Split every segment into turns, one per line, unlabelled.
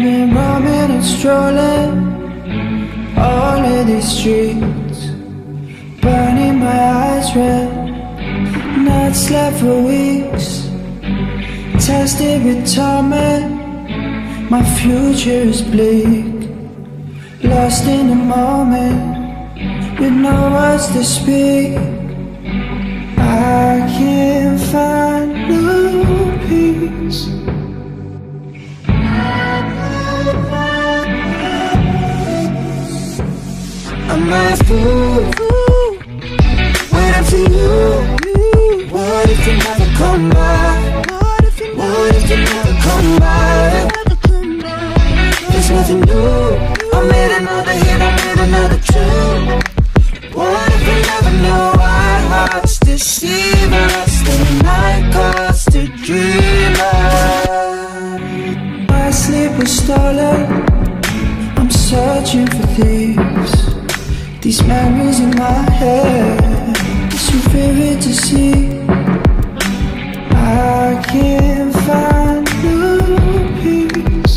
been roaming and strolling all of these streets, burning my eyes red. Not slept for weeks, tested with torment. My future is bleak, lost in the moment, with no words to speak. I can't find no peace. Am I a fool, waiting for you? What if you never come back? What if you never come back? There's nothing new. I made another hit, I made another tune. What if we never know our hearts deceive us? The night calls to dreamers. My sleep was stolen, I'm searching for thieves. These memories in my head, it's too vivid to see. I can't find no peace.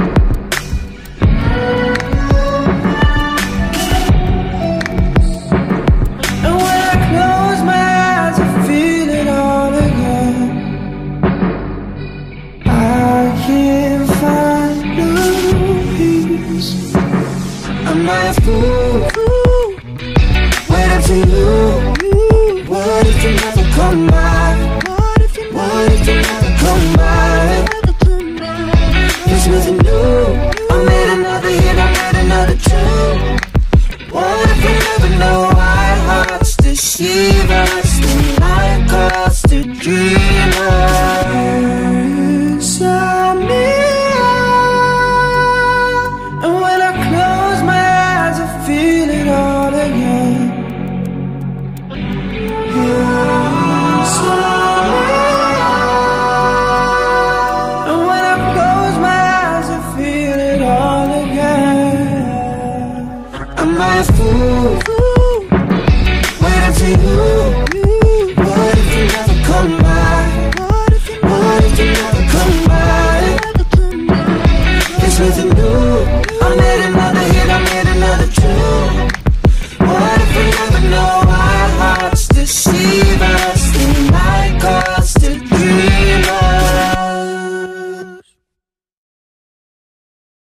And when I close my eyes, I feel it all again. I can't find no peace. Am I a fool, waiting for you? What if you never come back? What if you never come back? There's nothing new. I made another hit, I made another tune. What if we never know our hearts deceive us? The night calls to dreamers. I'm and when I close my eyes, I feel it all again. And when I close my eyes, I feel it all again. Am I a fool, waiting for you? What if you never come back? What if you never come back? There's nothing new. I made another hit, I made another tune.